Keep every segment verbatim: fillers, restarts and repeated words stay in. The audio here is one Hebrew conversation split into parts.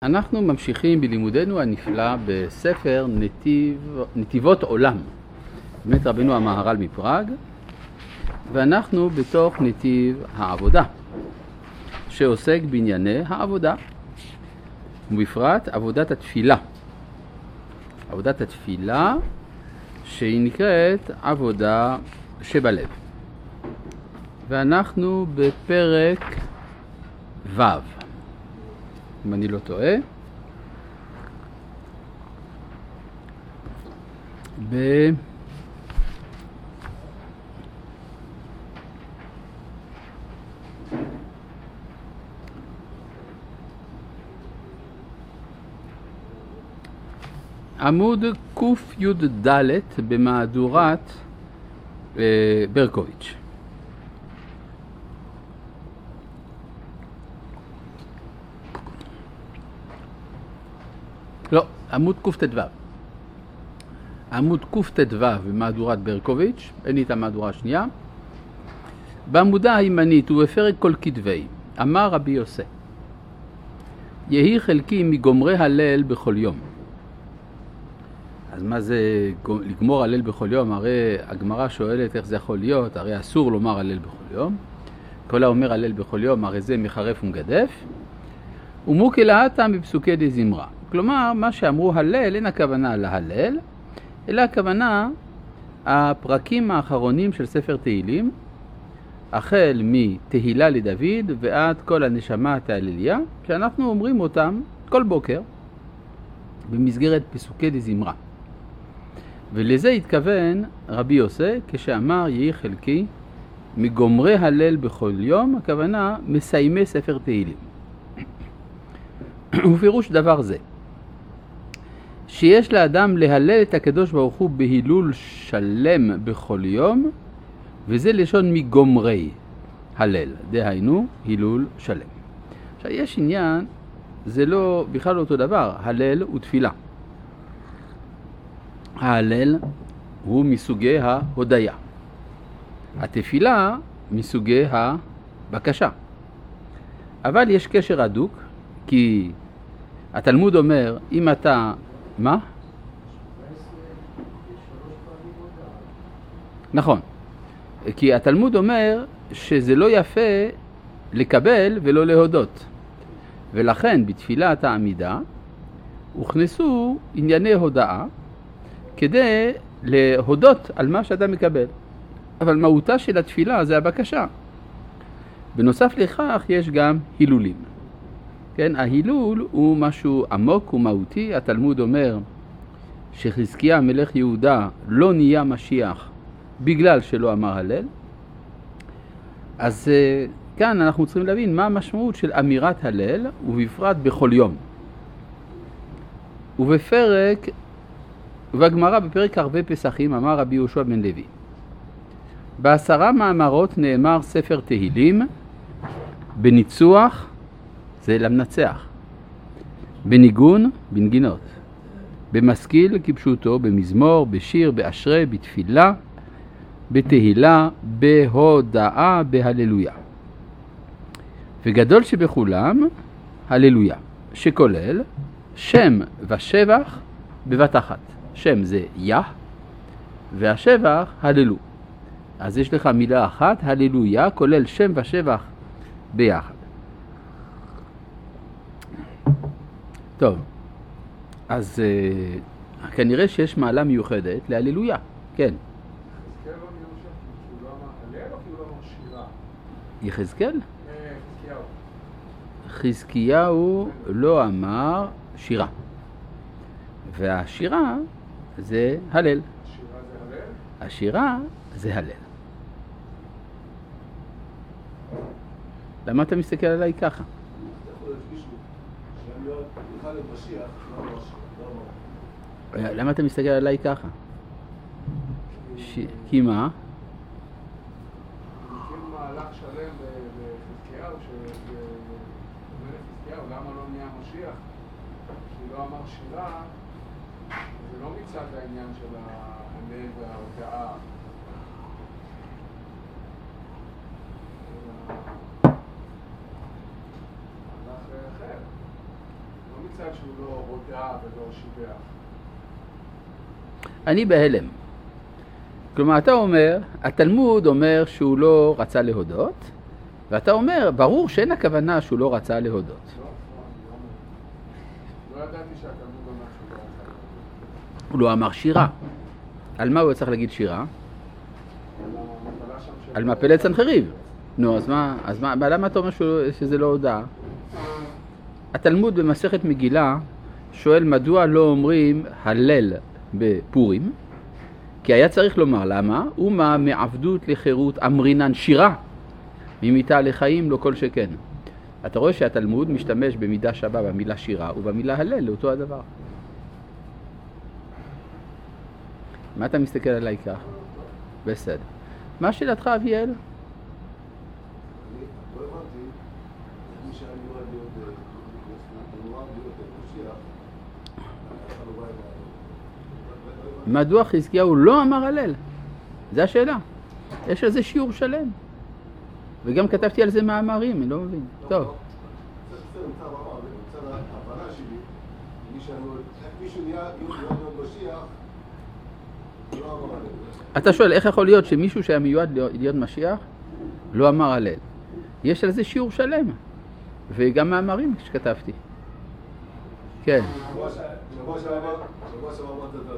אנחנו ממשיכים בלימודנו הנפלא בספר נתיב, נתיבות עולם, באמת רבינו המהר"ל מפראג, ואנחנו בתוך נתיב העבודה, שעוסק בענייני העבודה, ובפרט עבודת התפילה. עבודת התפילה שהיא נקראת עבודה שבלב. ואנחנו בפרק ו', אם אני לא טועה, ב... עמוד ק"ד במהדורת אה, ברקוביץ'. לא, עמוד קט"ו. עמוד קט"ו במהדורת ברקוביץ', אין לי את המהדורה השנייה. בעמודה הימנית ובפרק כל כתבי, אמר רבי יוסי, יהי חלקי מגומרי הלל בכל יום. אז מה זה לגמור הלל בכל יום? הרי הגמרא שואלת איך זה יכול להיות, הרי אסור לומר הלל בכל יום. כל האומר הלל בכל יום, הרי זה מחרף ומגדף. ומוקלעתה מפסוקי דזמרה. כלומר, מה שאמרו הלל, אין הכוונה להלל, אלא הכוונה הפרקים האחרונים של ספר תהילים, החל מתהילה לדוד ועד כל הנשמה התהלליה, שאנחנו אומרים אותם כל בוקר במסגרת פסוקי דזמרה. ולזה התכוון רבי יוסי כשאמר יהי חלקי מגומרי הלל בכל יום, הכוונה מסיימי ספר תהילים. ופירוש דבר זה, שיש לאדם להלל את הקדוש ברוך הוא בהילול שלם בכל יום, וזה לשון מגומרי הלל, דהיינו הילול שלם. עכשיו יש עניין, זה לא בכלל אותו דבר, הלל ותפילה. ההלל הוא מסוגי ההודיה, התפילה מסוגי הבקשה. אבל יש קשר הדוק, כי התלמוד אומר, אם אתה... מה? נכון. כי התלמוד אומר שזה לא יפה לקבל ולא להודות. ולכן בתפילת העמידה הוכנסו ענייני הודאה כדי להודות על מה שאתה מקבל. אבל מהותה של התפילה זה הבקשה. בנוסף לכך יש גם הילולים. כן, ההילול הוא משהו עמוק ומהותי. התלמוד אומר שחזקיה מלך יהודה לא נהיה משיח בגלל שלא אמר הלל. אז כאן אנחנו צריכים להבין מה המשמעות של אמירת הלל, ובפרט בכל יום. ובפרק, ובגמרא בפרק ערבי פסחים אמר רבי יהושע בן לוי, בעשרה מאמרות נאמר ספר תהילים, בניצוח, זה למנצח, בניגון, בנגינות, במשכיל כפשוטו, במזמור, בשיר, באשרי, בתפילה, בתהילה, בהודאה, בהללויה. וגדול שבכולם, הללויה, שכולל שם ושבח בבת אחת. שם זה יה, והשבח הללו. אז יש לך מילה אחת, הללויה, כולל שם ושבח ביחד. טוב, אז uh, כנראה שיש מעלה מיוחדת להללויה, כן. יחזקאל לא מיושב, כי הוא לא אמר הלל או כי הוא לא אמר שירה? יחזקאל? חזקיהו. חזקיהו לא אמר שירה. והשירה זה הלל. השירה זה הלל? השירה זה הלל. למה אתה מסתכל עליי ככה? אתה יכול להדגיש שאני לא בכלל למשיח, לא אמר שירה, לא אמר. למה אתה מסתכל עליי ככה? כי מה? אני מכיר מהלך שלם בחזקיהו, שאומר לחזקיהו, למה לא נהיה משיח? שהוא לא אמר שירה, זה לא מצד העניין של ההלל וההודאה. מהלך אחר. לא מצד מצד שהוא לא הודע ולא שיבח? אני בהלם. כלומר, אתה אומר, התלמוד אומר שהוא לא רצה להודות, ואתה אומר, ברור שאין הכוונה שהוא לא רצה להודות. לא, לא, אני לא אומר. לא ידעתי שהתלמוד אומר שהוא לא רצה להודות. הוא לא אמר שירה. על מה הוא צריך להגיד שירה? על המפלה שם של... על מפלת סנחריב. נו, אז מה, אז מה, למה אתה אומר שהוא- שזה לא הודעה? התלמוד במסכת מגילה שואל מדוע לא אומרים הלל בפורים, כי היה צריך לומר למה, ומה מעבדות לחירות אמרינן שירה, ממיתה לחיים לא כל שכן. אתה רואה שהתלמוד משתמש במידה שווה במילה שירה ובמילה הלל לאותו הדבר. מה אתה מסתכל עליי כך? בסדר. מה שאלתך אביאל? אני לא הבנתי, מי שהיה מיועד להיות, מיועד להיות משיח, ככה לא בא עם ה... מדוע חזקיהו לא אמר הלל? זו השאלה. יש על זה שיעור שלם. וגם כתבתי על זה מאמרים, אני לא מבין. טוב. בסדר, נמצא מאמר, נמצא ההבנה שלי, מישהו נהיה להיות משיח, לא אמר עליהם. אתה שואל, איך יכול להיות שמישהו שהיה מיועד להיות משיח לא אמר הלל? יש על זה שיעור שלם. וגם מאמרים שכתבתי. כן. שבוע שעבר אמרת את זה.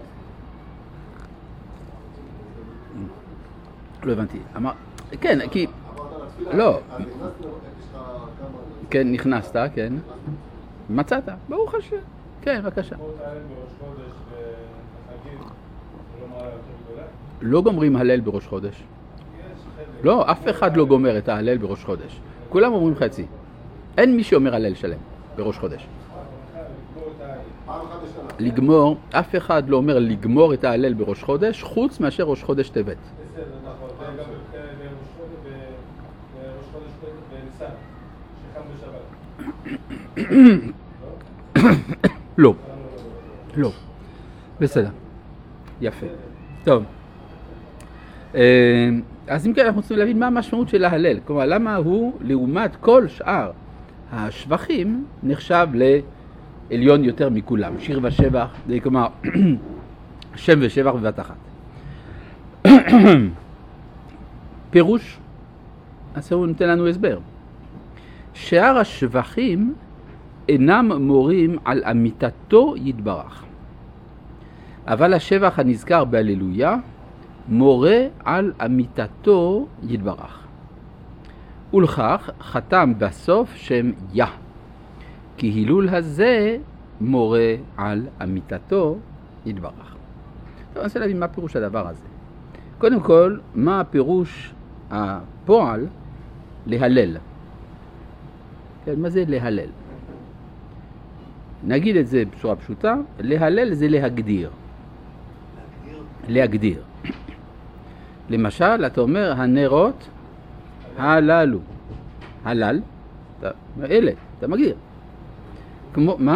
לא הבנתי. אמר... כן, כי... אמרת על התפילה, לא. אז נכנסת, יש לך כמה... כן, נכנסת, כן. מצאת, ברוך השם. כן, בבקשה. בואו תעלם בראש חודש וחגים, זה לא מעלה יותר גדולה? לא גומרים הלל בראש חודש. יש חלק. לא, אף אחד לא גומר את ההלל בראש חודש. כולם אומרים חצי. אין מי שאומר הלל שלם בראש חודש. פעם אחת בשנה. לגמור, אף אחד לא אומר לגמור את ההלל בראש חודש, חוץ מאשר ראש חודש טבת. בסדר, נכון. זה גם בראש חודש, בראש חודש בניסן, שחם בשבת. לא. לא. בסדר. יפה. טוב. אז אם כן, אנחנו צריכים להבין מה המשמעות של ההלל. כלומר, למה הוא, לעומת כל שאר השבחים, נחשב לעליון יותר מכולם. שיר ושבח, זה כלומר, שם ושבח בבת אחת. פירוש, אז הוא נותן לנו הסבר. שאר השבחים אינם מורים על אמיתתו יתברך. אבל השבח הנזכר בהללויה מורה על אמיתתו יתברך. ולכך חתם בסוף שם יה. כי הילול הזה מורה על אמיתתו יתברך. טוב, אני רוצה להבין מה פירוש הדבר הזה. קודם כל, מה הפירוש הפועל להלל? כן, מה זה להלל? נגיד את זה בצורה פשוטה, להלל זה להגדיר. להגדיר. למשל, אתה אומר, הנרות הללו. הלל, אתה, אלה, אתה מגדיר. כמו, מה?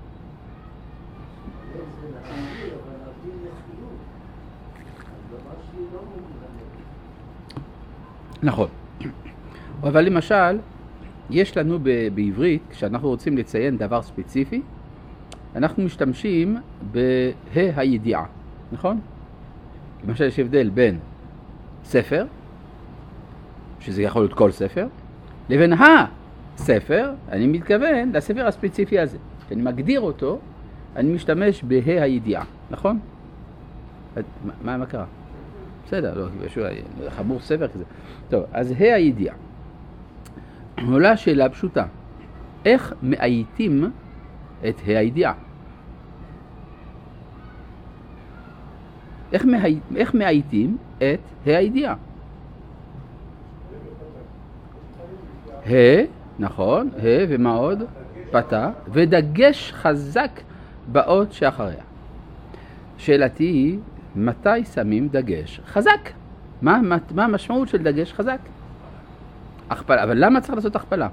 נכון. אבל למשל, יש לנו ב- בעברית, כשאנחנו רוצים לציין דבר ספציפי, אנחנו משתמשים בה' הידיעה, נכון? למשל, יש הבדל בין ספר, שזה יכול להיות כל ספר, לבין הספר, אני מתכוון לספר הספציפי הזה. כשאני מגדיר אותו, אני משתמש בה' הידיעה, נכון? מה, מה קרה? בסדר, לא, משהו חמור ספר כזה. טוב, אז ה' הידיעה. עולה שאלה פשוטה. איך מאייתים את ה' הידיעה? איך, מאי... איך מאייתים את ה' הידיעה? ה', נכון, ה' ומה עוד? פתה, ודגש חזק באות שאחריה. שאלתי היא, מתי שמים דגש חזק? מה, מה, מה המשמעות של דגש חזק? הכפלה, אבל למה צריך לעשות הכפלה?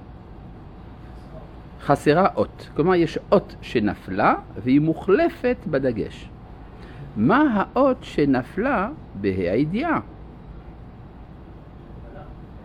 חסרה אות, כלומר יש אות שנפלה והיא מוחלפת בדגש. מה האות שנפלה בה' הידיעה?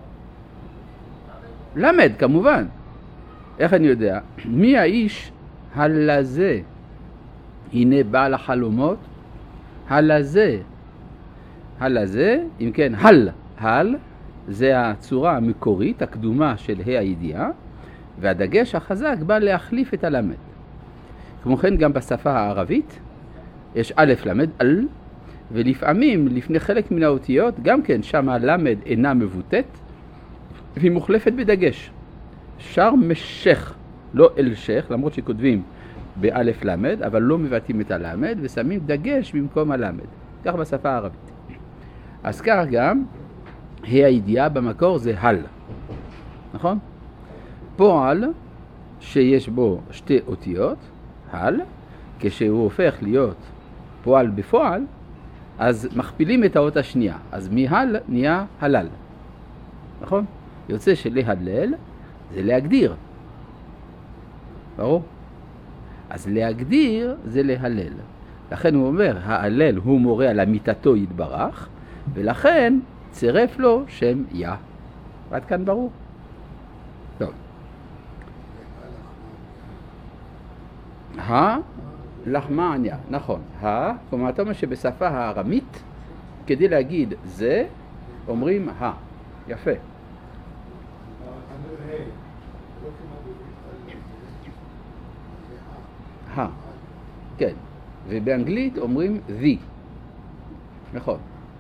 למד, כמובן. איך אני יודע? מי האיש הלזה, הנה בעל החלומות, הלזה, הלזה, אם כן, הל, הל, זה הצורה המקורית, הקדומה של ה' הידיעה, והדגש החזק בא להחליף את הלמד. כמו כן גם בשפה הערבית, יש א' למד, אל, ולפעמים, לפני חלק מן האותיות, גם כן שם הלמד אינה מבוטאת, והיא מוחלפת בדגש. שר משך, לא אל שך, למרות שכותבים באלף למד, אבל לא מבטאים את הלמד, ושמים דגש במקום הלמד. כך בשפה הערבית. אז כך גם, ה' הידיעה במקור זה הל. נכון? פועל, שיש בו שתי אותיות, הל, כשהוא הופך להיות פועל בפועל, אז מכפילים את האות השנייה. אז מהל נהיה הלל. נכון? יוצא שלהלל זה להגדיר. ברור? אז להגדיר זה להלל. לכן הוא אומר, ההלל הוא מורה על אמיתתו יתברך, ולכן צירף לו שם יא. עד כאן ברור? טוב. הלחמניה, נכון. ה, כלומר, אתה אומר שבשפה הארמית, כדי להגיד זה, אומרים ה. יפה. ה. כן. ובאנגלית אומרים the. נכון.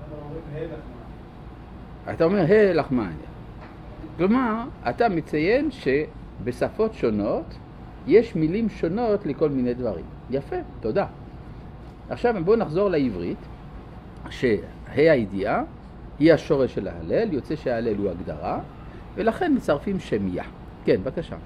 אתה אומר ה לחמניה. כלומר, אתה מציין שבשפות שונות יש מילים שונות לכל מיני דברים. יפה, תודה. עכשיו בואו נחזור לעברית, שה' הידיעה היא השורש של ההלל, יוצא שההלל הוא הגדרה, ולכן מצרפים שם יא. כן, בבקשה.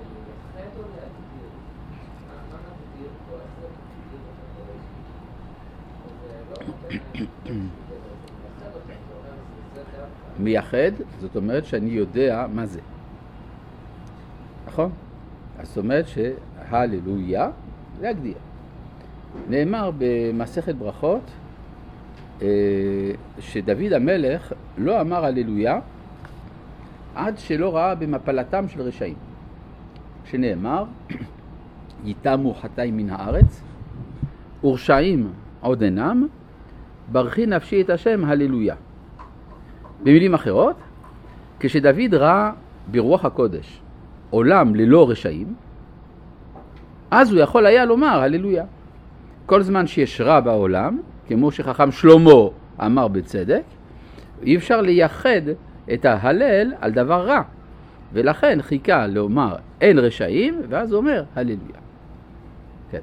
מייחד, זאת אומרת שאני יודע מה זה. נכון? אז זאת אומרת שהללויה להגדיר. נאמר במסכת ברכות שדוד המלך לא אמר הללויה עד שלא ראה במפלתם של רשעים. שנאמר, יתמו חטאי מן הארץ, ורשעים עוד אינם, ברכי נפשי את השם הללויה. במילים אחרות, כשדוד ראה ברוח הקודש עולם ללא רשעים, אז הוא יכול היה לומר הללויה. כל זמן שיש רע בעולם, כמו שחכם שלמה אמר בצדק, אי אפשר לייחד את ההלל על דבר רע. ולכן חיכה לומר אין רשעים, ואז הוא אומר הללויה. כן.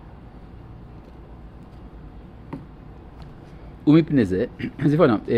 ומפני זה, אז איפה נאמר,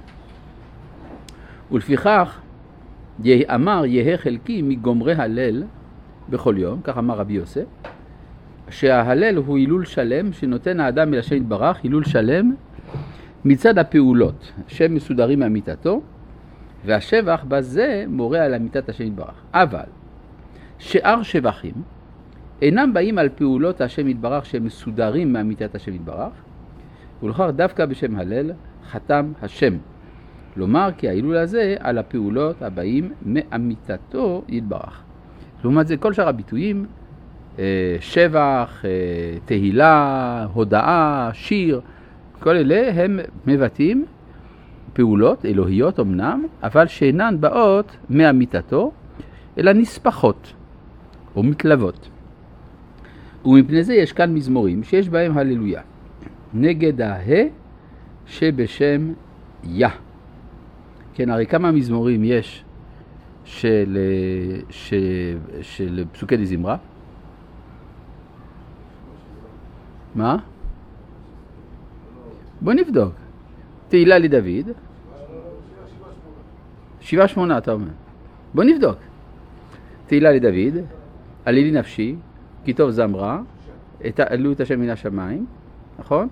ולפיכך אמר יהא חלקי מגומרי הלל בכל יום, כך אמר רבי יוסף, שההלל הוא הילול שלם שנותן האדם אל השם יתברך, הילול שלם מצד הפעולות שהם מסודרים מאמיתתו, והשבח בזה מורה על אמיתת השם יתברך. אבל שאר שבחים אינם באים על פעולות השם יתברך שהם מסודרים מאמיתת השם יתברך, ולכך דווקא בשם הלל חתם השם. לומר כי ההילול הזה על הפעולות הבאים מאמיתתו יתברך. לעומת זה כל שאר הביטויים, שבח, תהילה, הודאה, שיר, כל אלה הם מבטאים פעולות אלוהיות אמנם, אבל שאינן באות מאמיתתו, אלא נספחות או מתלוות. ומפני זה יש כאן מזמורים שיש בהם הללויה. נגד הה שבשם יא. כן, הרי כמה מזמורים יש של, של, של פסוקי דזמרה? מה? בוא נבדוק. תהילה לדוד. שבעה שמונה, אתה אומר. בוא נבדוק. תהילה לדוד, עלילי נפשי, כי טוב זמרה, עלו את השם מן השמיים, נכון?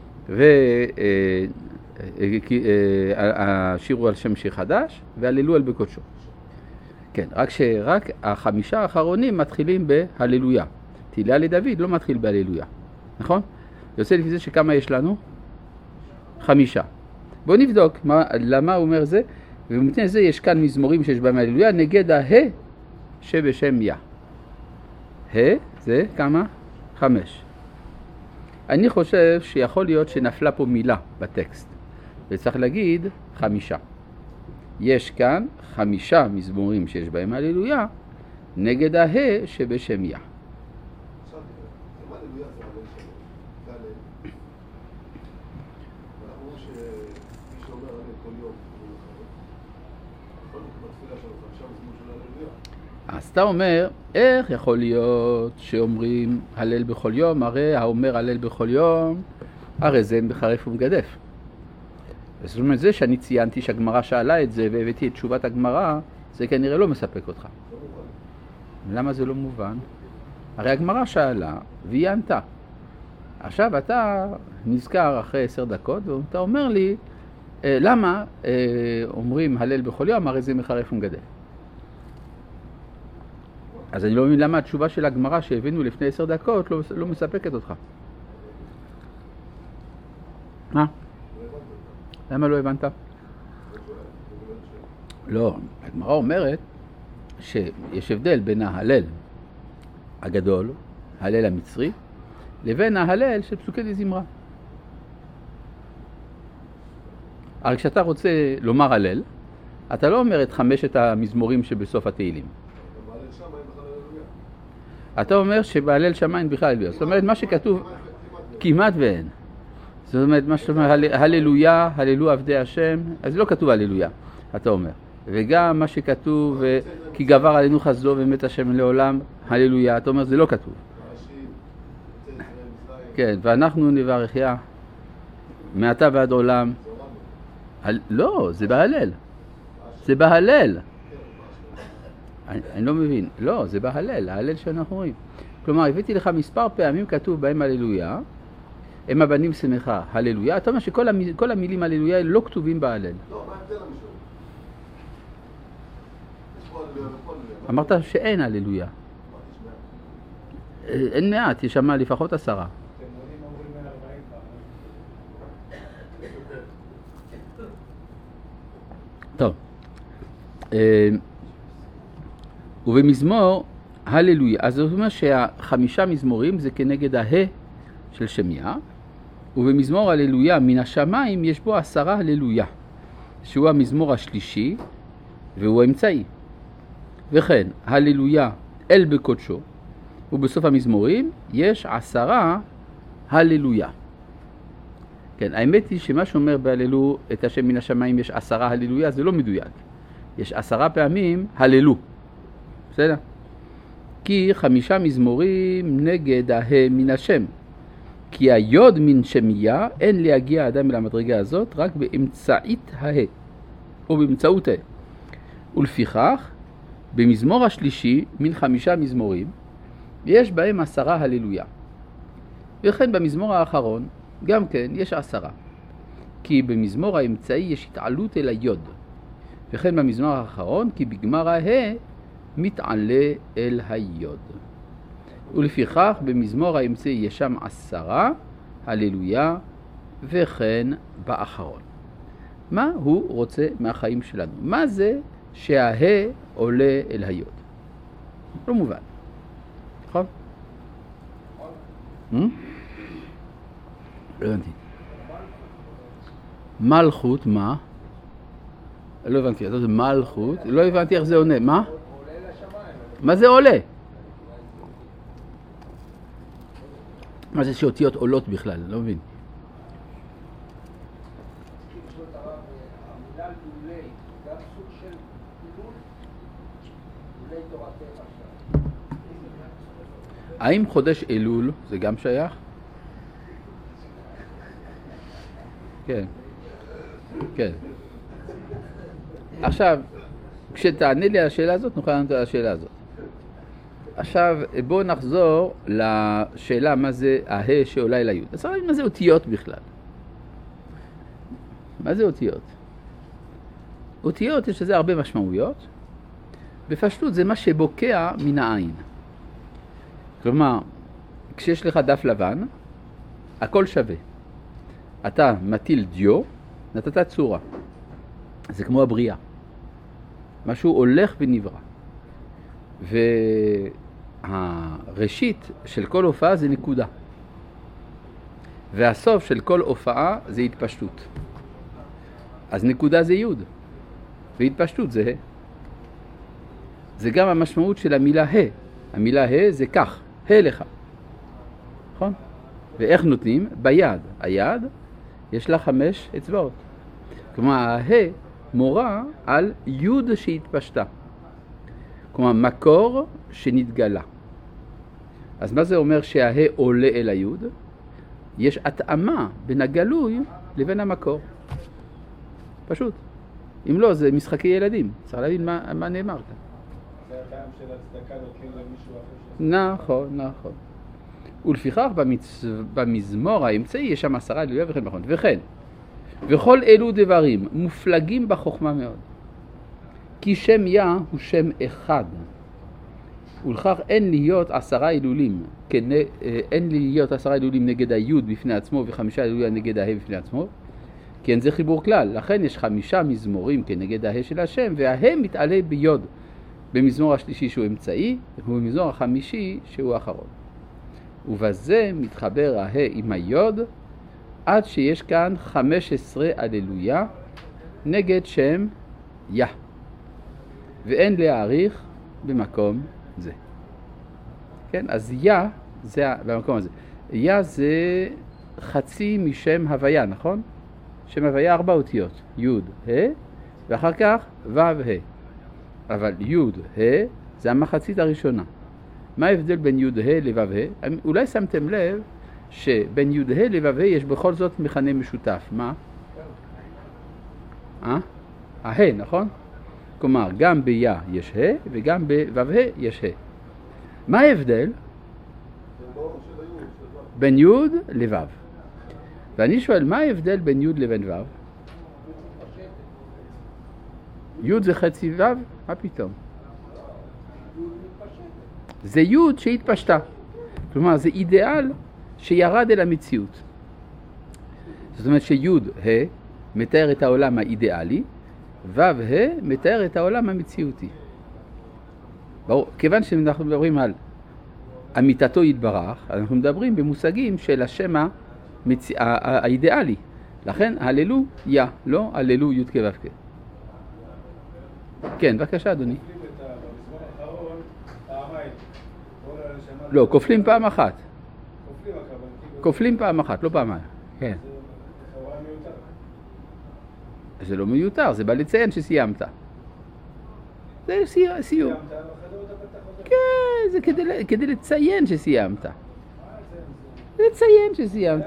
והשירו על שם שיר חדש, ועללו על בקודשו. כן, רק שרק החמישה האחרונים מתחילים בהללויה. תהילה לדוד לא מתחיל בהללויה, נכון? יוצא לפי זה שכמה יש לנו? חמישה. בואו נבדוק מה, למה הוא אומר זה, ובמתן זה יש כאן מזמורים שיש בהם הללויה, נגד הה שבשם יא. ה זה כמה? חמש. אני חושב שיכול להיות שנפלה פה מילה בטקסט, וצריך להגיד חמישה. יש כאן חמישה מזמורים שיש בהם הללויה, נגד הה שבשם יה. עכשיו, מה הללויה זה הלל שלו? זה הלל. ואנחנו אומרים שמי שאומר הלל כל יום, הוא מחרף. כל בתפילה שלו, חמישה מזמור של הללויה. אז אתה אומר, איך יכול להיות שאומרים הלל בכל יום? הרי האומר הלל בכל יום, הרי זה מחרף ומגדף. זאת אומרת, זה שאני ציינתי שהגמרא שאלה את זה והבאתי את תשובת הגמרא, זה כנראה לא מספק אותך. למה זה לא מובן? הרי הגמרא שאלה והיא ענתה. עכשיו אתה נזכר אחרי עשר דקות ואתה אומר לי, למה אומרים הלל בכל יום, הרי זה מחרף ומגדף? אז אני לא מבין למה התשובה של הגמרא שהבאנו לפני עשר דקות לא, לא מספקת אותך. מה? למה לא הבנת? לא, הגמרא אומרת שיש הבדל בין ההלל הגדול, ההלל המצרי, לבין ההלל של פסוקי דזמרה. הרי כשאתה רוצה לומר הלל, אתה לא אומר את חמשת המזמורים שבסוף התהילים. אתה אומר שבהלל שמיים בכלל הללויה. זאת אומרת, מה שכתוב כמעט ואין. זאת אומרת, מה שאתה אומר, הללויה, הללו עבדי השם, אז לא כתוב הללויה, אתה אומר. וגם מה שכתוב, כי גבר עלינו חסדו ומת השם לעולם, הללויה, אתה אומר, זה לא כתוב. כן, ואנחנו נברכיה מעתה ועד עולם. לא, זה בהלל. זה בהלל. אני, אני לא מבין. לא, זה בהלל, ההלל שאנחנו רואים. כלומר, הבאתי לך מספר פעמים כתוב בהם הללויה, הם הבנים שמחה, הללויה. אתה אומר שכל המיל, כל המילים הללויה לא כתובים בהלל. לא, מה ההבדל המשהו? יש פה הללויה ופה הללויה. אמרת שאין הללויה. אין מעט, יש שם לפחות עשרה. טוב. ובמזמור הללויה, אז זאת אומרת שהחמישה מזמורים זה כנגד הה של שמיה, ובמזמור הללויה מן השמיים יש בו עשרה הללויה, שהוא המזמור השלישי והוא האמצעי. וכן, הללויה אל בקודשו, ובסוף המזמורים יש עשרה הללויה. כן, האמת היא שמה שאומר בהללו את השם מן השמיים יש עשרה הללויה, זה לא מדויק. יש עשרה פעמים הללו. בסדר? כי חמישה מזמורים נגד הה מן השם. כי היוד מן שמיה אין להגיע אדם אל המדרגה הזאת רק באמצעית הה, או באמצעות הה. ולפיכך, במזמור השלישי מן חמישה מזמורים, יש בהם עשרה הללויה. וכן במזמור האחרון, גם כן, יש עשרה. כי במזמור האמצעי יש התעלות אל היוד. וכן במזמור האחרון, כי בגמר הה מתעלה אל היוד. ולפיכך במזמור האמצעי יש שם עשרה הללויה, וכן באחרון. מה הוא רוצה מהחיים שלנו? מה זה שהה עולה אל היוד? לא מובן. נכון? לא הבנתי. מלכות, מה? לא הבנתי, זה מלכות. לא הבנתי איך זה עונה. מה? מה זה עולה? מה זה שאותיות עולות בכלל? לא מבין. האם חודש אלול זה גם שייך? כן. כן. עכשיו, כשתענה לי על השאלה הזאת, נוכל לענות על השאלה הזאת. עכשיו, בואו נחזור לשאלה מה זה הה שעולה אל היוד. אז מה זה אותיות בכלל? מה זה אותיות? אותיות יש לזה הרבה משמעויות. בפשטות זה מה שבוקע מן העין. כלומר, כשיש לך דף לבן, הכל שווה. אתה מטיל דיו, נתת צורה. זה כמו הבריאה. משהו הולך ונברא. הראשית של כל הופעה זה נקודה. והסוף של כל הופעה זה התפשטות. אז נקודה זה יוד, והתפשטות זה ה'. זה גם המשמעות של המילה ה'. המילה ה' זה כך, ה' לך. נכון? ואיך נותנים? ביד. היד יש לה חמש אצבעות. כלומר, ה' מורה על יוד שהתפשטה. כלומר, מקור שנתגלה. אז מה זה אומר שהה עולה אל היוד? יש התאמה בין הגלוי לבין המקור. פשוט. אם לא, זה משחקי ילדים. צריך להבין מה, מה נאמר כאן. זה הטעם של הצדקה נותנים למישהו אחר. נכון, נכון. ולפיכך במצ... במזמור האמצעי יש שם עשרה אלוהיה וכן נכון. וכן, וכל אלו דברים מופלגים בחוכמה מאוד. כי שם יה הוא שם אחד. ולכך אין להיות עשרה אלולים, כנ... אין להיות עשרה אלולים נגד היוד בפני עצמו וחמישה אלוליה נגד הה בפני עצמו. כי אין זה חיבור כלל. לכן יש חמישה מזמורים כנגד הה של השם, והה מתעלה ביוד במזמור השלישי שהוא אמצעי, ובמזמור החמישי שהוא האחרון. ובזה מתחבר הה עם היוד, עד שיש כאן חמש עשרה אללויה נגד שם יה. ואין להעריך במקום זה. כן, אז יה זה במקום הזה. יה זה חצי משם הוויה, נכון? שם הוויה ארבע אותיות, י' ה' ואחר כך ו' ה'. אבל י' ה' זה המחצית הראשונה. מה ההבדל בין י' ה' לו' ה'? אולי שמתם לב שבין י' ה' לו' ה' יש בכל זאת מכנה משותף. מה? אה? ה', נכון? כלומר, גם ביה יש ה' וגם בו' ה' יש ה'. מה ההבדל? בין י' לו'. ואני שואל, מה ההבדל בין י' לבין ו'? י' זה חצי ו'? מה פתאום? זה י' שהתפשטה. כלומר, זה אידיאל שירד אל המציאות. זאת אומרת שי' ה' מתאר את העולם האידיאלי, ו' ה' מתאר את העולם המציאותי. ברור, כיוון שאנחנו מדברים על אמיתתו יתברך, אנחנו מדברים במושגים של השם המצ... האידיאלי. לכן, הללו יה, לא הללו י' כ' ו' כ'. כן, בבקשה, אדוני. לא, כופלים פעם אחת. כופלים פעם אחת, לא פעמיים. כן. זה לא מיותר, זה בא לציין שסיימת. זה סיום. כן, זה כדי לציין שסיימת. לציין שסיימת.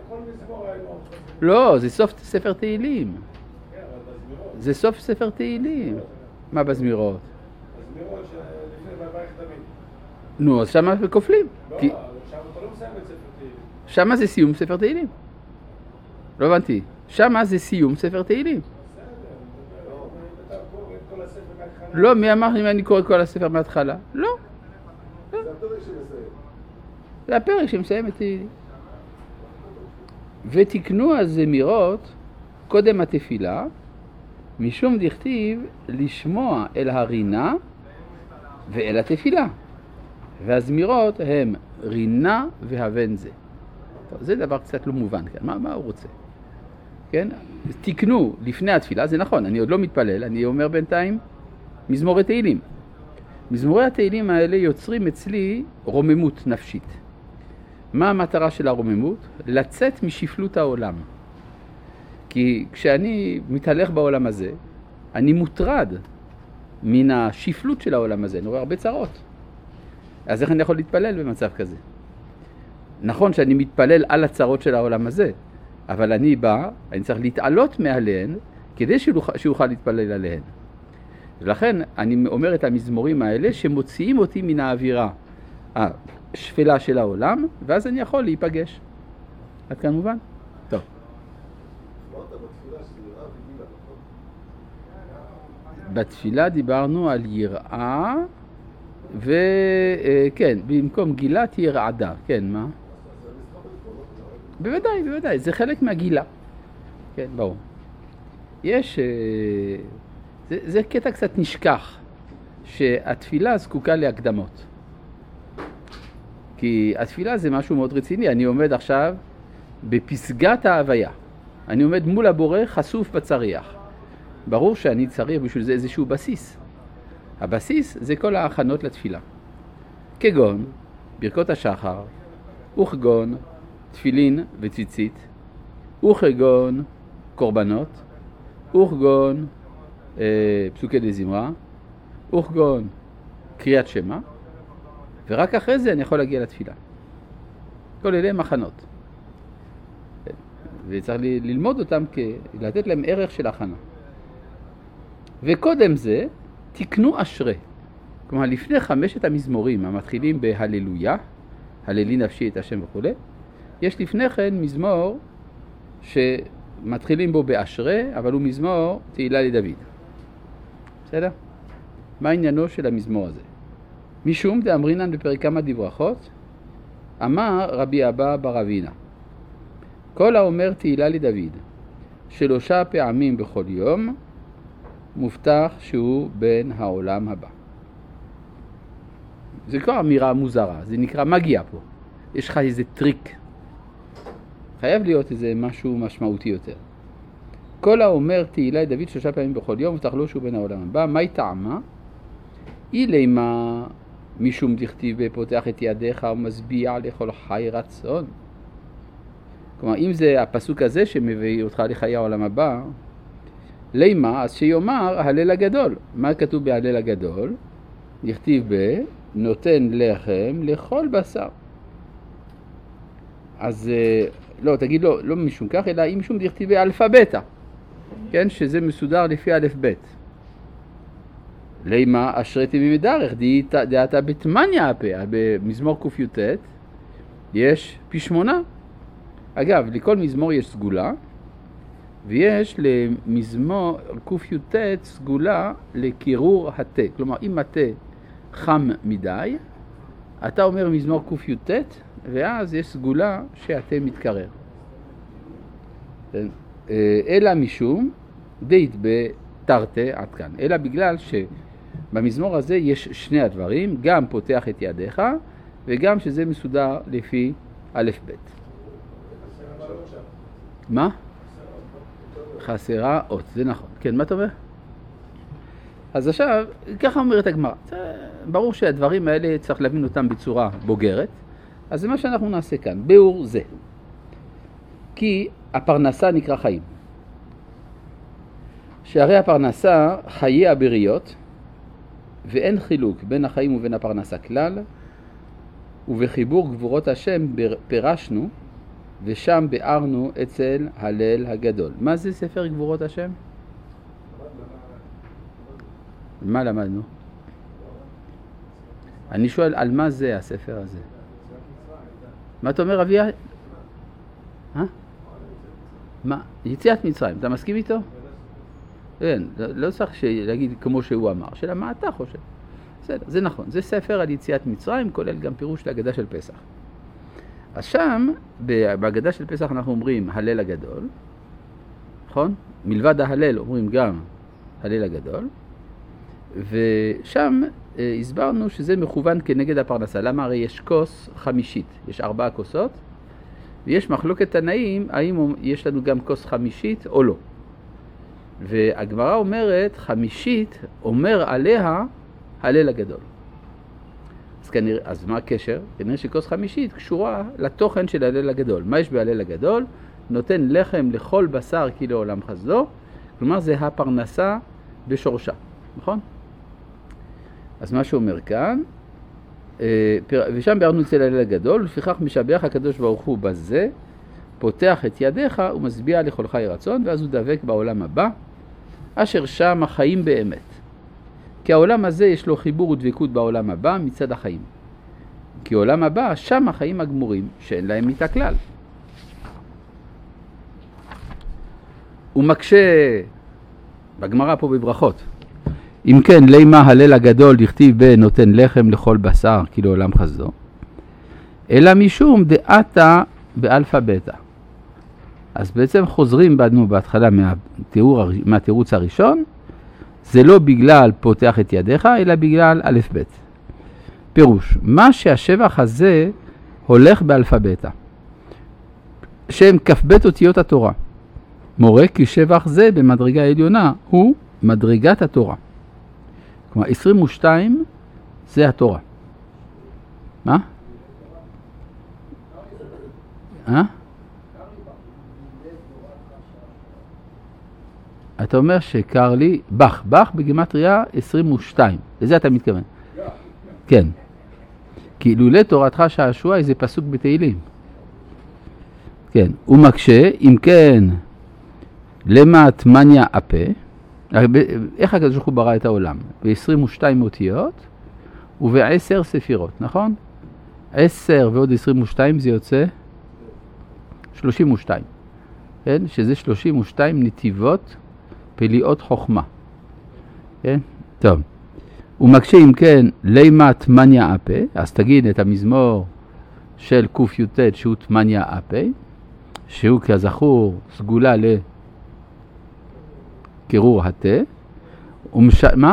לא, זה סוף ספר תהילים. זה סוף ספר תהילים. מה בזמירות? בזמירות שלפני מברך דוד. נו, אז שמה כופלים. לא, שם אתה לא מסיים את ספר תהילים. שמה זה סיום ספר תהילים. לא הבנתי. שמה זה סיום ספר תהילים. לא, מי אמר אם אני קורא כל הספר מההתחלה? לא. זה הפרק שמסיים. זה הפרק שמסיים את תהילים. ותקנו הזמירות קודם התפילה, משום דכתיב לשמוע אל הרינה ואל התפילה. והזמירות הם רינה והבן זה. טוב, זה דבר קצת לא מובן כאן. מה, מה הוא רוצה? כן? תקנו לפני התפילה, זה נכון, אני עוד לא מתפלל, אני אומר בינתיים מזמורי תהילים. מזמורי התהילים האלה יוצרים אצלי רוממות נפשית. מה המטרה של הרוממות? לצאת משפלות העולם. כי כשאני מתהלך בעולם הזה, אני מוטרד מן השפלות של העולם הזה, אני רואה הרבה צרות. אז איך אני יכול להתפלל במצב כזה? נכון שאני מתפלל על הצרות של העולם הזה, אבל אני בא, אני צריך להתעלות מעליהן, כדי שיוכל להתפלל עליהן. ולכן אני אומר את המזמורים האלה שמוציאים אותי מן האווירה השפלה של העולם, ואז אני יכול להיפגש. עד כאן מובן? טוב. בתפילה דיברנו על יראה, וכן, במקום גילה תהיה רעדה. כן, מה? בוודאי, בוודאי, זה חלק מהגילה. כן, ברור. יש, זה, זה קטע קצת נשכח, שהתפילה זקוקה להקדמות. כי התפילה זה משהו מאוד רציני. אני עומד עכשיו בפסגת ההוויה. אני עומד מול הבורא חשוף בצריח. ברור שאני צריך בשביל זה איזשהו בסיס. הבסיס זה כל ההכנות לתפילה. כגון ברכות השחר, וכגון תפילין וציצית, וכגון קורבנות, וכגון אה, פסוקי דזמרה, וכגון קריאת שמע, ורק אחרי זה אני יכול להגיע לתפילה. כל אלה הם הכנות. וצריך ללמוד אותם, לתת להם ערך של הכנה. וקודם זה, תקנו אשרי. כלומר, לפני חמשת המזמורים המתחילים בהללויה, הללי נפשי את השם וכו', יש לפני כן מזמור שמתחילים בו באשרי, אבל הוא מזמור תהילה לדוד. בסדר? מה עניינו של המזמור הזה? משום דאמרינן בפרק כמה דברכות, אמר רבי אבא בר אבינה, כל האומר תהילה לדוד, שלושה פעמים בכל יום, מובטח שהוא בן העולם הבא. זה כבר אמירה מוזרה, זה נקרא מגיע פה. יש לך איזה טריק. חייב להיות איזה משהו משמעותי יותר. כל האומר תהילה לדוד שלושה פעמים בכל יום, מובטח לו שהוא בן העולם הבא. מהי טעמה? אילמה משום דכתיב פותח את ידיך ומשביע לכל חי רצון. כלומר, אם זה הפסוק הזה שמביא אותך לחיי העולם הבא, לימה, אז שיאמר הלל הגדול. מה כתוב בהלל הגדול? נכתיב ב, נותן לחם לכל בשר. אז לא, תגיד לא, לא משום כך, אלא אם משום דכתיב באלפא בטא. כן, שזה מסודר לפי א' ב'. לימה אשרתי ממדרך, דעתה בתמניה הפה, במזמור ק"ט יש פי שמונה. אגב, לכל מזמור יש סגולה, ויש למזמור ק"ט סגולה לקירור התה. כלומר, אם התה חם מדי, אתה אומר מזמור ק"ט, ואז יש סגולה שהתה מתקרר. אלא משום דית בתרתה עד כאן. אלא בגלל שבמזמור הזה יש שני הדברים, גם פותח את ידיך, וגם שזה מסודר לפי א' ב'. מה? חסרה אות, זה נכון. כן, מה אתה אומר? אז עכשיו, ככה אומרת הגמרא. ברור שהדברים האלה צריך להבין אותם בצורה בוגרת, אז זה מה שאנחנו נעשה כאן, ביאור זה. כי הפרנסה נקרא חיים. שהרי הפרנסה חיי הבריות, ואין חילוק בין החיים ובין הפרנסה כלל, ובחיבור גבורות השם פירשנו, ושם בארנו אצל הלל הגדול. מה זה ספר גבורות השם? מה למדנו? אני שואל על מה זה הספר הזה? מה אתה אומר אביה? אה? מה? יציאת מצרים, אתה מסכים איתו? כן, לא צריך להגיד כמו שהוא אמר, שאלה מה אתה חושב? בסדר, זה נכון, זה ספר על יציאת מצרים, כולל גם פירוש להגדה של פסח. אז שם, בהגדה של פסח אנחנו אומרים הלל הגדול, נכון? מלבד ההלל אומרים גם הלל הגדול, ושם אה, הסברנו שזה מכוון כנגד הפרנסה. למה? הרי יש כוס חמישית, יש ארבעה כוסות, ויש מחלוקת תנאים, האם יש לנו גם כוס חמישית או לא. והגמרא אומרת, חמישית אומר עליה הלל הגדול. אז, כנראה, אז מה הקשר? כנראה שכוס חמישית קשורה לתוכן של הלל הגדול. מה יש בהלל הגדול? נותן לחם לכל בשר כי לעולם חסדו, כלומר זה הפרנסה בשורשה, נכון? אז מה שאומר כאן, ושם ביארנו אצל הלל הגדול, לפיכך משבח הקדוש ברוך הוא בזה, פותח את ידיך ומשביע לכל חי רצון, ואז הוא דבק בעולם הבא, אשר שם החיים באמת. כי העולם הזה יש לו חיבור ודבקות בעולם הבא מצד החיים. כי העולם הבא, שם החיים הגמורים, שאין להם מיתה כלל. הוא מקשה בגמרא פה בברכות. אם כן, לימה הלל הגדול דכתיב בנותן לחם לכל בשר, כי לעולם חסדו. אלא משום דעתה באלפא בטא. אז בעצם חוזרים בנו בהתחלה מהתיאור, מהתירוץ הראשון, זה לא בגלל פותח את ידיך, אלא בגלל א' ב'. פירוש, מה שהשבח הזה הולך באלפביתה. שם כ"ב אותיות התורה. מורה כי שבח זה במדרגה העליונה הוא מדרגת התורה. כלומר, עשרים ושתיים זה התורה. מה? אה? אתה אומר שקר לי, בח, בח בגימטריה עשרים ושתיים. לזה אתה מתכוון. כן. כי לולא תורתך שעשוע איזה פסוק בתהילים. כן. הוא מקשה, אם כן, למה תמניה אפה, איך הקדוש ברוך הוא ברא את העולם? ב-עשרים ושתיים אותיות וב-עשר ספירות, נכון? עשר ועוד עשרים ושתיים זה יוצא שלושים ושתיים. כן? שזה שלושים ושתיים נתיבות פליאות חוכמה. כן? טוב. הוא מקשה אם כן, למה תמניה אפה, אז תגיד את המזמור של ק"י"ט שהוא תמניה אפה, שהוא כזכור סגולה לקירור התה, ומש... מה?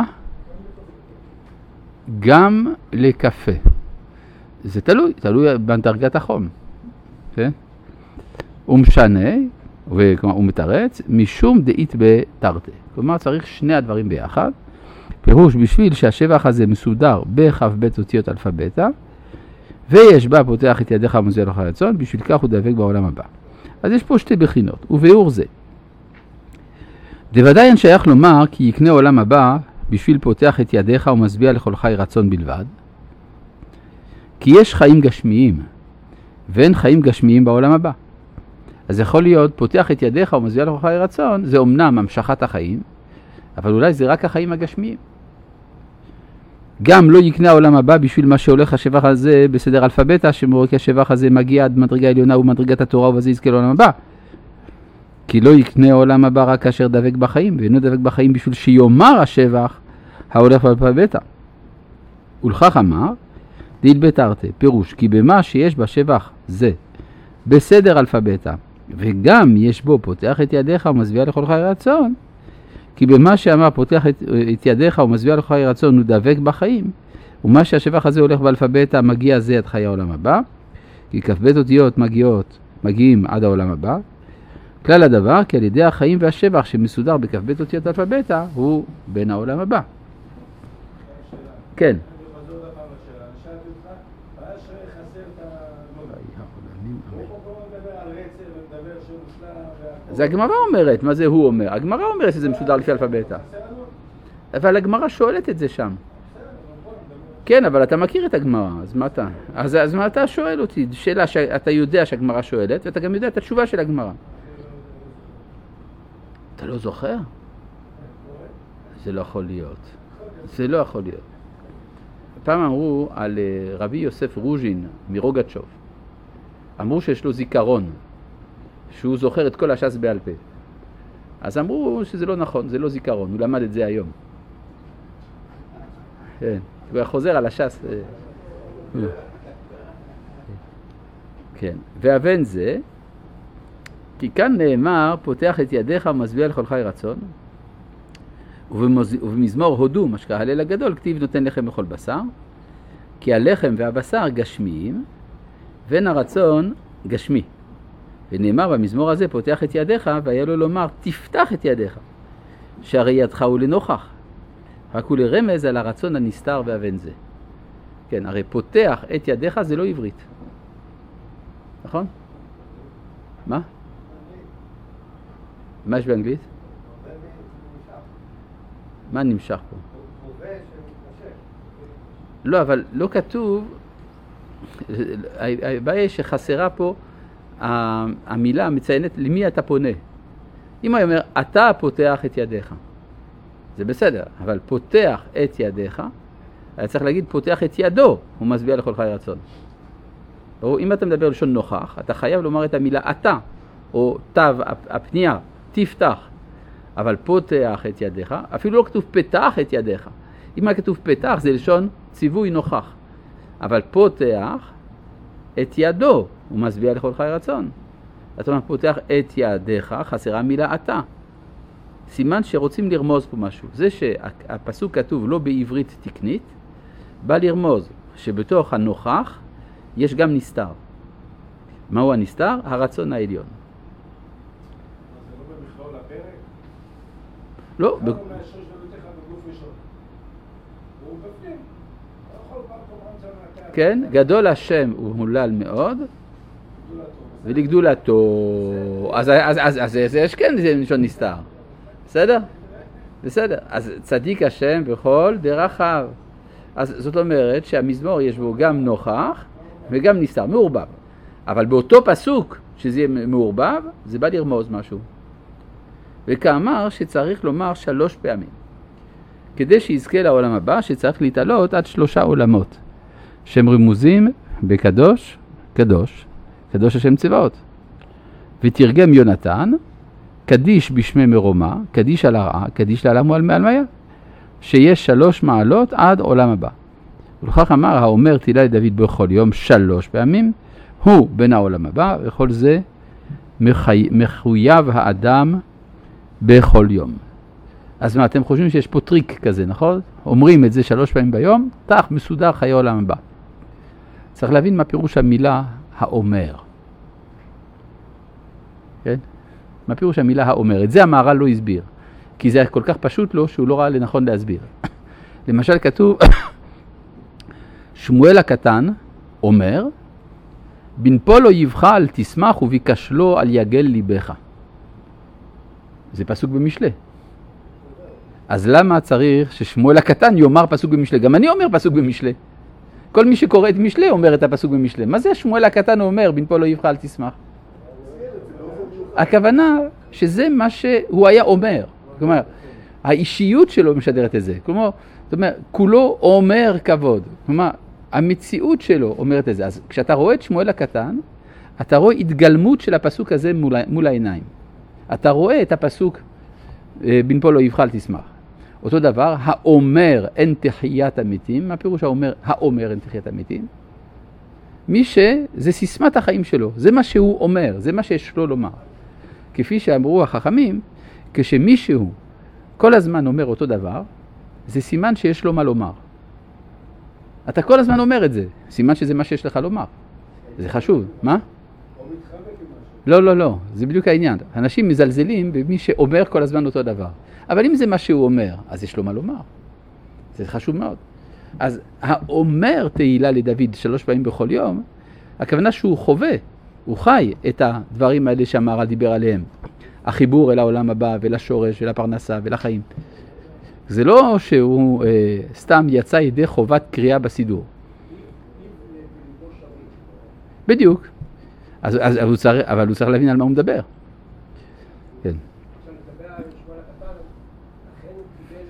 גם לקפה. זה תלוי, תלוי בדרגת החום. כן? הוא משנה, הוא מתרץ, משום דאית בתרתי. כלומר, צריך שני הדברים ביחד. פירוש בשביל שהשבח הזה מסודר בכ"ב אותיות אלפביתה, ויש בה פותח את ידיך ומזוהה לך רצון, בשביל כך הוא דבק בעולם הבא. אז יש פה שתי בחינות, וביאור זה. דוודאי אין שייך לומר כי יקנה עולם הבא בשביל פותח את ידיך ומשביע לכל חי רצון בלבד. כי יש חיים גשמיים, ואין חיים גשמיים בעולם הבא. אז יכול להיות פותח את ידיך ומשביע לכל חי רצון, זה אומנם המשכת החיים, אבל אולי זה רק החיים הגשמיים. גם לא יקנה העולם הבא בשביל מה שהולך השבח הזה בסדר אלפביתה, שמורה כי השבח הזה מגיע עד מדרגה עליונה ומדרגת התורה ובזה יזכה לעולם הבא. כי לא יקנה העולם הבא רק כאשר דבק בחיים, ואינו דבק בחיים בשביל שיומר השבח ההולך באלפביתה. ולכך אמר, דאית בתרתי, פירוש, כי במה שיש בשבח זה בסדר אלפביתה, וגם יש בו פותח את ידיך ומשביע לכל חי רצון, כי במה שאמר פותח את, את ידיך ומשביע לכל חי רצון הוא דבק בחיים, ומה שהשבח הזה הולך באלפביתה מגיע זה עד חיי העולם הבא, כי כ"ב אותיות מגיעות, מגיעים עד העולם הבא. כלל הדבר, כי על ידי החיים והשבח שמסודר בכ"ב אותיות אלפביתה הוא בין העולם הבא. כן. זה הגמרא אומרת, מה זה הוא אומר? הגמרא אומרת שזה מסודר לפי אלפביתה. אבל הגמרא שואלת את זה שם. כן, אבל אתה מכיר את הגמרא, אז מה אתה? אז, אז מה אתה שואל אותי? שאלה שאתה יודע שהגמרא שואלת, ואתה גם יודע את התשובה של הגמרא. אתה לא זוכר? זה לא יכול להיות. זה לא יכול להיות. פעם אמרו על רבי יוסף רוז'ין מרוגצ'וב. אמרו שיש לו זיכרון, שהוא זוכר את כל הש"ס בעל פה. אז אמרו שזה לא נכון, זה לא זיכרון, הוא למד את זה היום. כן, הוא היה חוזר על הש"ס. כן, ואבן זה, כי כאן נאמר, פותח את ידיך ומשביע לכל חי רצון, ובמזמור הודו, מה שקרא הלל הגדול, כתיב נותן לחם בכל בשר, כי הלחם והבשר גשמיים, ואין הרצון גשמי. ונאמר במזמור הזה, פותח את ידיך, והיה לו לומר, תפתח את ידיך, שהרי ידך הוא לנוכח, רק הוא לרמז על הרצון הנסתר ואבן זה. כן, הרי פותח את ידיך זה לא עברית. נכון? מה? מה יש באנגלית? מה נמשך פה? לא, אבל לא כתוב, הבעיה שחסרה פה המילה מציינת למי אתה פונה. אם הוא אומר, אתה פותח את ידיך, זה בסדר, אבל פותח את ידיך, היה צריך להגיד פותח את ידו, הוא משביע לכל חי רצון. ברור, אם אתה מדבר לשון נוכח, אתה חייב לומר את המילה אתה, או תו הפנייה, תפתח. אבל פותח את ידיך, אפילו לא כתוב פתח את ידיך. אם היה כתוב פתח, זה לשון ציווי נוכח. אבל פותח את ידו, הוא משביע לכל חי רצון. אתה אומר, פותח את ידיך, חסרה מילה אתה. סימן שרוצים לרמוז פה משהו. זה שהפסוק כתוב לא בעברית תקנית, בא לרמוז שבתוך הנוכח יש גם נסתר. מהו הנסתר? הרצון העליון. אז זה לא במכלול הפרק? לא, ב... כמה מהשורש ולותיך בגוף ראשון? הוא בפנים. לא יכול פעם כל פעם צמא. כן, גדול השם הוא הולל מאוד, ולגדולתו. אז, אז, אז, אז, אז יש כן, זה לשון נסתר. בסדר? בסדר. אז צדיק השם בכל דרכיו. אז זאת אומרת שהמזמור יש בו גם נוכח וגם נסתר, מעורבב. אבל באותו פסוק שזה יהיה מעורבב, זה בא לרמוז משהו. וכאמר שצריך לומר שלוש פעמים. כדי שיזכה לעולם הבא, שצריך להתעלות עד שלושה עולמות. שהם רמוזים בקדוש, קדוש, קדוש השם צבאות. ותרגם יונתן, קדיש בשמי מרומה, קדיש על הרעה, קדיש לעלם ועל מעלמיה. שיש שלוש מעלות עד עולם הבא. ולכך אמר, האומר תהילה לדוד בכל יום שלוש פעמים, הוא בן העולם הבא, וכל זה מחי... מחויב האדם בכל יום. אז מה, אתם חושבים שיש פה טריק כזה, נכון? אומרים את זה שלוש פעמים ביום, תח מסודר חיי העולם הבא. צריך להבין מה פירוש המילה האומר. כן? מה פירוש המילה האומר? את זה המהר"ל לא הסביר. כי זה כל כך פשוט לו שהוא לא ראה לנכון להסביר. למשל כתוב, שמואל הקטן אומר, בנפול לא יבך אל תשמח וביקשלו על יגל ליבך. זה פסוק במשלי. אז למה צריך ששמואל הקטן יאמר פסוק במשלי? גם אני אומר פסוק במשלי. כל מי שקורא את משלי אומר את הפסוק במשלי. מה זה שמואל הקטן אומר, בנפול לא יבך אל תשמח? הכוונה שזה מה שהוא היה אומר. כלומר, האישיות שלו משדרת את זה. כלומר, זאת אומרת, כולו אומר כבוד. כלומר, המציאות שלו אומרת את זה. אז כשאתה רואה את שמואל הקטן, אתה רואה התגלמות של הפסוק הזה מול, מול העיניים. אתה רואה את הפסוק, בנפול לא יבך אל תשמח. אותו דבר, האומר אין תחיית המתים. מה פירוש האומר, האומר אין תחיית המתים? מי שזה סיסמת החיים שלו. זה מה שהוא אומר, זה מה שיש לו לומר. כפי שאמרו החכמים, כשמישהו כל הזמן אומר אותו דבר, זה סימן שיש לו מה לומר. אתה כל הזמן אומר את זה, סימן שזה מה שיש לך לומר. זה חשוב, מה? או מתחמק עם משהו. לא, לא, לא, זה בדיוק העניין. אנשים מזלזלים במי שאומר כל הזמן אותו דבר. אבל אם זה מה שהוא אומר, אז יש לו מה לומר. זה חשוב מאוד. אז האומר תהילה לדוד שלוש פעמים בכל יום, הכוונה שהוא חווה, הוא חי את הדברים האלה שהמהר"ל דיבר עליהם. החיבור אל העולם הבא ולשורש ולפרנסה ולחיים. זה לא שהוא אה, סתם יצא ידי חובת קריאה בסידור. בדיוק. אז, אז, אז הוא צריך, אבל הוא צריך להבין על מה הוא מדבר. כן. עכשיו נדבר על שמואל הקטן, לכן הוא קיבל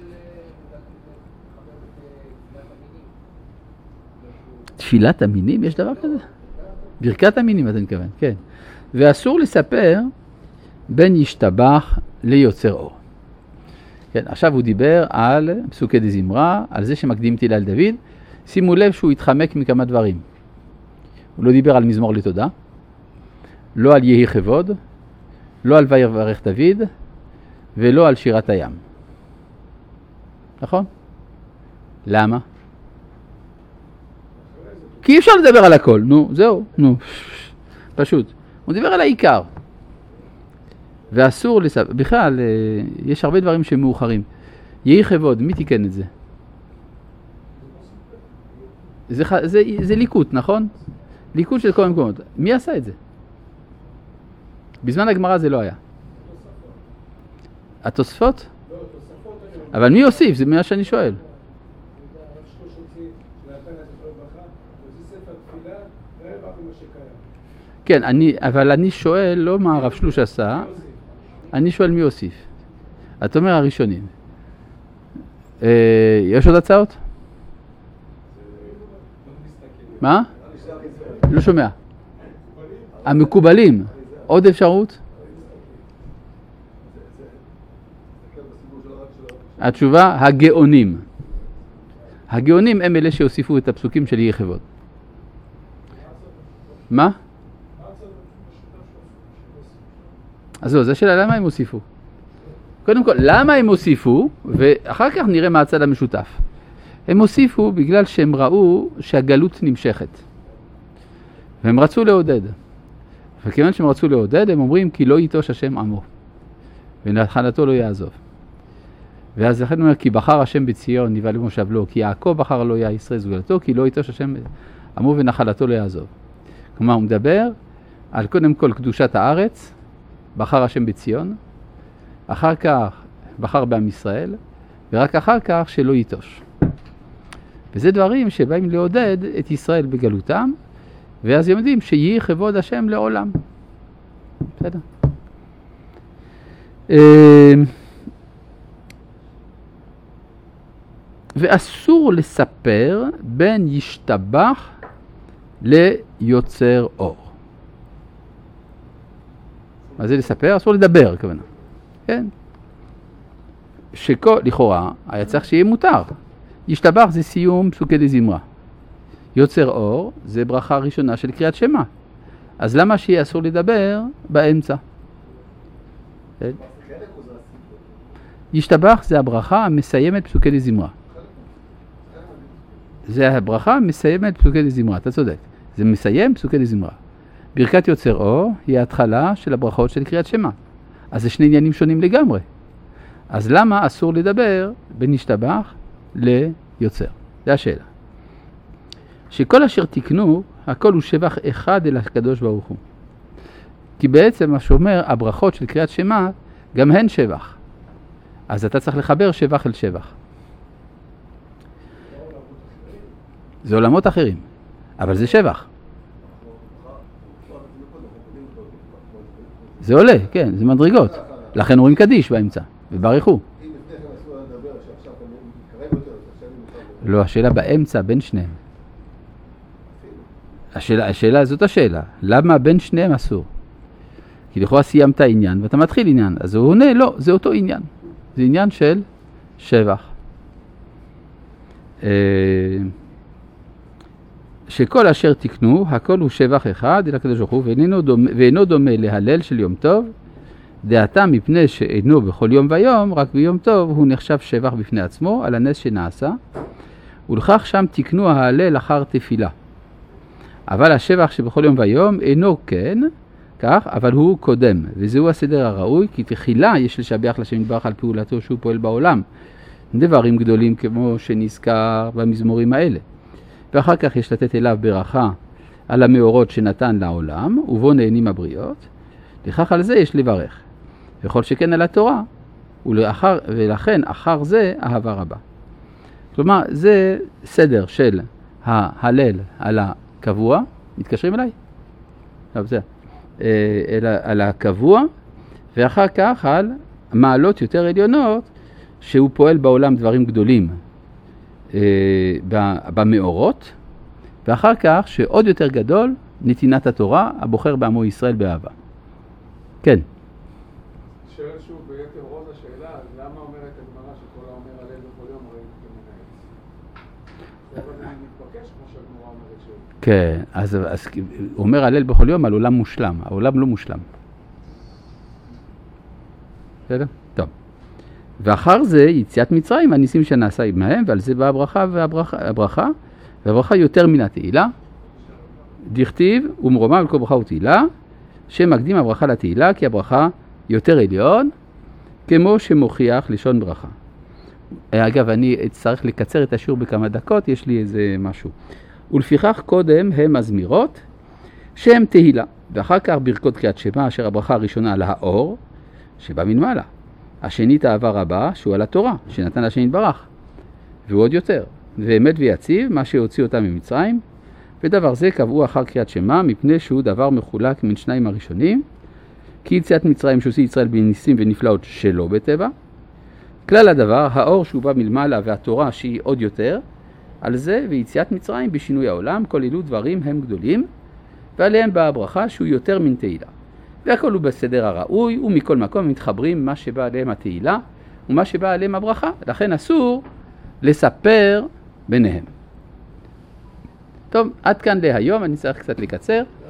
תפילת המינים? יש דבר כזה? ברכת המינים אתה מתכוון, כן. ואסור לספר בין ישתבח ליוצר אור. כן, עכשיו הוא דיבר על פסוקי דזמרה, על זה שמקדים תהילה לדוד. שימו לב שהוא התחמק מכמה דברים. הוא לא דיבר על מזמור לתודה, לא על יהי כבוד, לא על ויברך דוד, ולא על שירת הים. נכון? למה? כי אי אפשר לדבר על הכל, נו, זהו, נו, פשוט. הוא דיבר על העיקר. ואסור לספר, בכלל, יש הרבה דברים שמאוחרים. יהי כבוד, מי תיקן את זה? זה, זה, זה ליקוט, נכון? ליקוט של כל המקומות. מי עשה את זה? בזמן הגמרא זה לא היה. התוספות? אבל מי הוסיף? זה מה שאני שואל. כן, אני, אבל אני שואל לא מה הרב שלוש עשה, אני שואל מי הוסיף. את אומר הראשונים. אה, יש עוד הצעות? מה? לא שומע. המקובלים. עוד אפשרות? התשובה, הגאונים. הגאונים הם אלה שהוסיפו את הפסוקים של יהי כבוד. מה? אז זהו, זה שאלה, למה הם הוסיפו? קודם כל, למה הם הוסיפו? ואחר כך נראה מה הצד המשותף. הם הוסיפו בגלל שהם ראו שהגלות נמשכת. והם רצו לעודד. וכיוון שהם רצו לעודד, הם אומרים כי לא ייטוש השם עמו, ונחלתו לא יעזוב. ואז לכן הוא אומר, כי בחר השם בציון, נבהל במושב לו, כי יעקב בחר לו יה ישראל זוגלתו, כי לא ייטוש השם עמו ונחלתו לא יעזוב. כלומר, הוא מדבר על קודם כל קדושת הארץ, בחר השם בציון, אחר כך בחר בעם ישראל, ורק אחר כך שלא ייטוש. וזה דברים שבאים לעודד את ישראל בגלותם, ואז הם יודעים שיהי כבוד השם לעולם. בסדר? ואסור לספר בין ישתבח ליוצר אור. מה זה לספר? אסור לדבר, כוונה. כן? שכל, לכאורה, היה צריך שיהיה מותר. ישתבח זה סיום פסוקי דזמרה. יוצר אור זה ברכה ראשונה של קריאת שמע. אז למה שיהיה אסור לדבר באמצע? כן? ישתבח זה הברכה המסיימת פסוקי דזמרה. זה הברכה מסיימת פסוקי דזמרה, אתה צודק. זה מסיים פסוקי דזמרה. ברכת יוצר אור היא ההתחלה של הברכות של קריאת שמע. אז זה שני עניינים שונים לגמרי. אז למה אסור לדבר בין ישתבח ליוצר? זה השאלה. שכל אשר תקנו, הכל הוא שבח אחד אל הקדוש ברוך הוא. כי בעצם מה שאומר, הברכות של קריאת שמע, גם הן שבח. אז אתה צריך לחבר שבח אל שבח. זה עולמות אחרים, אבל זה שבח. זה עולה, כן, זה מדרגות. לכן אומרים קדיש באמצע, וברכו. לא, השאלה באמצע, בין שניהם. השאלה, השאלה זאת השאלה. למה בין שניהם אסור? כי לכאורה סיימת עניין, ואתה מתחיל עניין. אז הוא עונה, לא, זה אותו עניין. זה עניין של שבח. שכל אשר תקנו, הכל הוא שבח אחד, אל הקדוש ברוך הוא, ואינו דומה, ואינו דומה להלל של יום טוב, דעתה מפני שאינו בכל יום ויום, רק ביום טוב הוא נחשב שבח בפני עצמו, על הנס שנעשה, ולכך שם תקנו ההלל אחר תפילה. אבל השבח שבכל יום ויום אינו כן, כך, אבל הוא קודם, וזהו הסדר הראוי, כי תחילה יש לשבח לשם יתברך על פעולתו שהוא פועל בעולם, דברים גדולים כמו שנזכר במזמורים האלה. ואחר כך יש לתת אליו ברכה על המאורות שנתן לעולם, ובו נהנים הבריות, לכך על זה יש לברך. וכל שכן על התורה, ולאחר, ולכן אחר זה אהבה רבה. כלומר, זה סדר של ההלל על הקבוע, מתקשרים אליי? טוב, זה. על הקבוע, ואחר כך על מעלות יותר עליונות, שהוא פועל בעולם דברים גדולים במאורות, ואחר כך שעוד יותר גדול, נתינת התורה, הבוחר בעמו ישראל באהבה. כן. שואל שוב ביתר עוז השאלה, למה אומרת הגמרא שכל האומר הלל בכל יום הרי כמנהל? זה מתבקש כמו שהגמרא אומרת שהוא. כן, אז, אז הוא אומר הלל בכל יום על עולם מושלם, העולם לא מושלם. בסדר? טוב. ואחר זה יציאת מצרים, הניסים שנעשה עמהם, ועל זה באה הברכה והברכה, הברכה, והברכה יותר מן התהילה. דכתיב ומרומם על כל ברכה ותהילה, שמקדים הברכה לתהילה, כי הברכה יותר עליון, כמו שמוכיח לשון ברכה. אגב, אני צריך לקצר את השיעור בכמה דקות, יש לי איזה משהו. ולפיכך קודם הם הזמירות, שהם תהילה, ואחר כך ברכות קריאת שמע, אשר הברכה הראשונה על האור, שבא מן מעלה. השנית אהבה רבה, שהוא על התורה, שנתן השם יתברך, והוא עוד יותר. ואמת ויציב, מה שהוציא אותם ממצרים, ודבר זה קבעו אחר קריאת שמע, מפני שהוא דבר מחולק מן שניים הראשונים, כי יציאת מצרים שהוציא ישראל בניסים ונפלאות שלא בטבע. כלל הדבר, האור שהוא בא מלמעלה והתורה שהיא עוד יותר, על זה ויציאת מצרים בשינוי העולם, כל אלו דברים הם גדולים, ועליהם באה הברכה שהוא יותר מן תהילה. והכל הוא בסדר הראוי, ומכל מקום מתחברים מה שבא עליהם התהילה, ומה שבא עליהם הברכה. לכן אסור לספר ביניהם. טוב, עד כאן להיום, אני צריך קצת לקצר.